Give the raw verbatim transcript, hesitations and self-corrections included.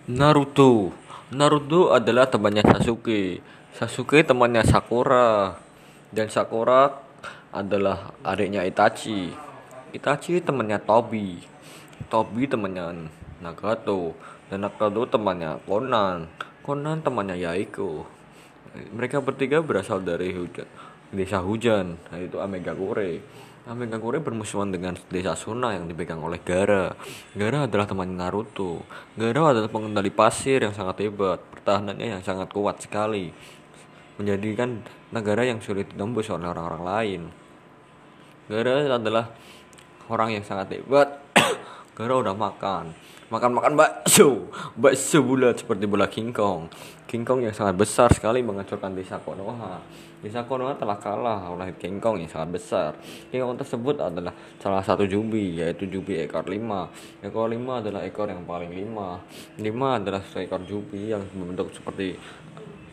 Naruto. Naruto adalah temannya Sasuke. Sasuke temannya Sakura. Dan Sakura adalah adiknya Itachi. Itachi temannya Tobi. Tobi temannya Nagato. Dan Nagato temannya Conan. Conan temannya Yaiko. Mereka bertiga berasal dari hujan, desa hujan, yaitu Amegakure. Amegakure bermusuhan dengan desa Suna yang dipegang oleh Gara. Gara adalah teman Naruto. Gara adalah pengendali pasir yang sangat hebat, pertahanannya yang sangat kuat sekali, menjadikan negara yang sulit ditembus oleh orang-orang lain. Gara adalah orang yang sangat hebat. Gara udah makan makan-makan bakso bakso bulat seperti bola King Kong. King Kong yang sangat besar sekali menghancurkan desa Konoha. Desa Konoha telah kalah oleh King Kong yang sangat besar. King Kong tersebut adalah salah satu Jubi, yaitu Jubi ekor lima. Ekor lima adalah ekor yang paling lima. Lima adalah seekor Jubi yang berbentuk seperti